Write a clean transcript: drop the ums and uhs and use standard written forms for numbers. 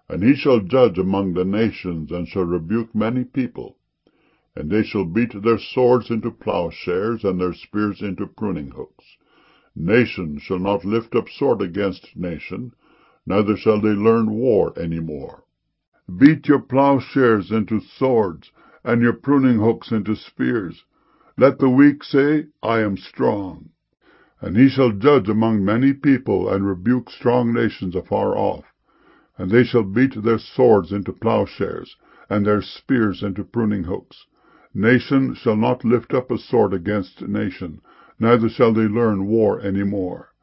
And he shall judge among the nations, and shall rebuke many people. And they shall beat their swords into plowshares, and their spears into pruning hooks. Nation shall not lift up sword against nation, neither shall they learn war any more. Beat your plowshares into swords, and your pruning hooks into spears. Let the weak say, I am strong. And he shall judge among many people, and rebuke strong nations afar off. And they shall beat their swords into plowshares, and their spears into pruning hooks. Nation shall not lift up a sword against nation, neither shall they learn war any more.